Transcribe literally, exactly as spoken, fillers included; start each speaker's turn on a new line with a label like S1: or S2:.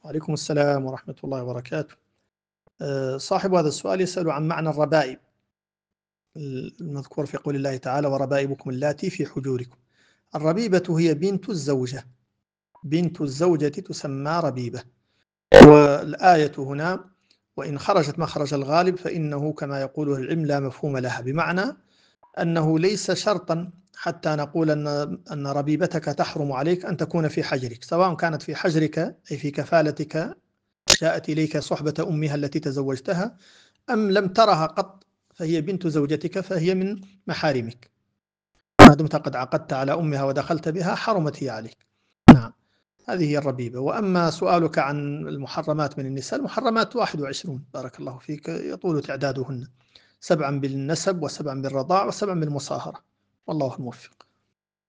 S1: وعليكم السلام ورحمة الله وبركاته. أه، صاحب هذا السؤال يسأل عن معنى الربائب المذكور في قول الله تعالى: وربائبكم اللاتي في حجوركم. الربيبة هي بنت الزوجة، بنت الزوجة تسمى ربيبة. والآية هنا: وإن خرجت مخرج الغالب فإنه كما يقوله العلم لا مفهوم لها، بمعنى أنه ليس شرطا حتى نقول أن أن ربيبتك تحرم عليك أن تكون في حجرك، سواء كانت في حجرك أي في كفالتك، جاءت إليك صحبة أمها التي تزوجتها، أم لم ترها قط، فهي بنت زوجتك، فهي من محارمك ما دمت قد عقدت على أمها ودخلت بها، حرمت هي عليك. نعم، هذه هي الربيبة. وأما سؤالك عن المحرمات من النساء، المحرمات واحد وعشرون بارك الله فيك، يطول تعدادهن: سبعا بالنسب، وسبعا بالرضاع، وسبعا بالمصاهرة، والله الموفق.